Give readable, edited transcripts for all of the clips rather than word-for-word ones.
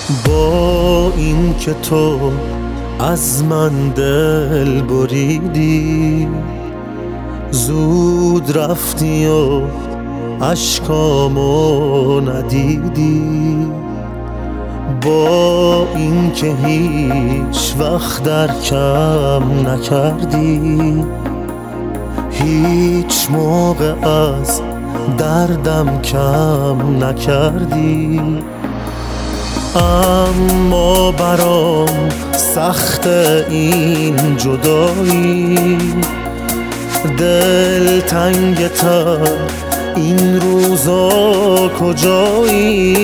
با این که تو از من دل بریدی، زود رفتی و اشکامو ندیدی. با این که هیچ وقت در کم نکردی، هیچ موقع از دردم کم نکردی. اما برام سخت این جدایی، دل تنگتر این روزا کجایی؟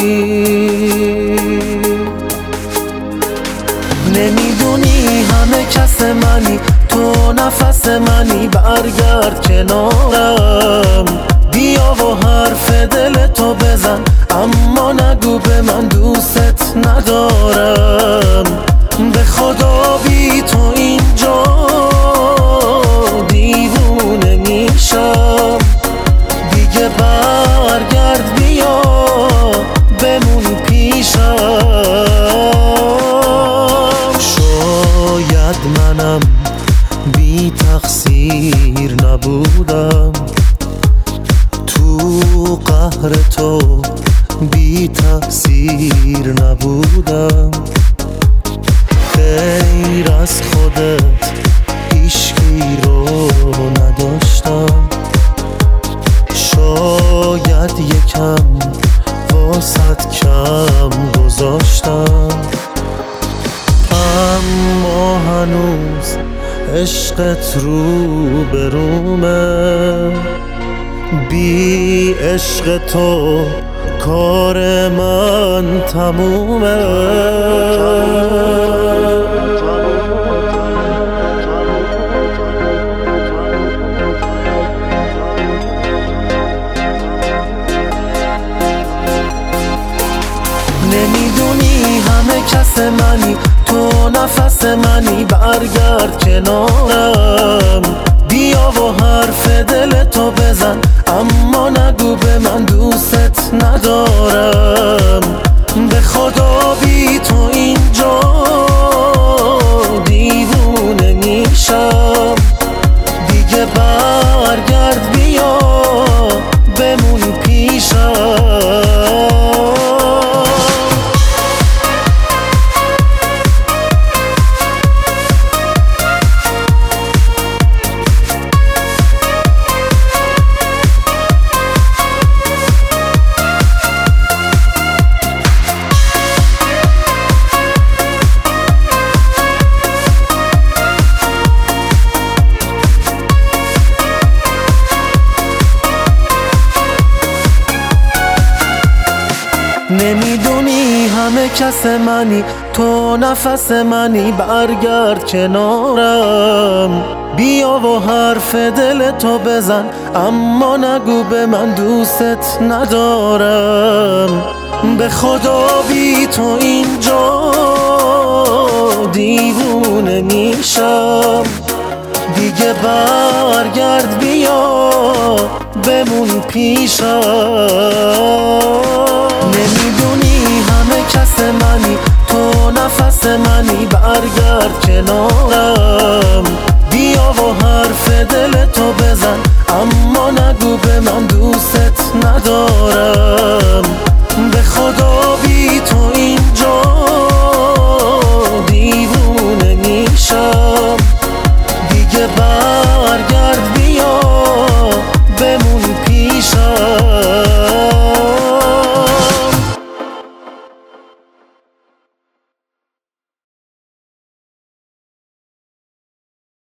نمیدونی همه کس منی، تو نفس منی، برگرد کنارم، بیا و حرف دل تو بزن، اما نگو به من دوست ندارم. به خدا بی تو اینجا دیوونه میشم، دیگه برگرد بیا بمون پیشم. شاید منم بی تقصیر نبودم، تو قهر تو بی تقصیر نبودم. غیر از خودت هیچکی رو نداشتم، شاید یکم واسط کم گذاشتم. اما هنوز عشقت رو به رومه، بی عشق تو کار من تمومه. نمیدونی همه کس منی، تو نفس منی، برگرد کنارم، بیا و حرف دل تو بزن، اما نگو به من دوست ندارم. به خدا بی تو اینجا دیوونه میشم، دیگه برگرد بیا بمون پیشم. نمیدونی همه کس منی، تو نفس منی، برگرد کنارم، بیا و حرف دل تو بزن، اما نگو به من دوست ندارم. به خدا بی تو اینجا دیوونه میشم، دیگه برگرد بیا بمون پیشم. نمیدونی همه کس منی، تو نفس منی، برگرد کنارم، بیا و حرف دل تو بزن، اما نگو به من دوست ندارم. به خدا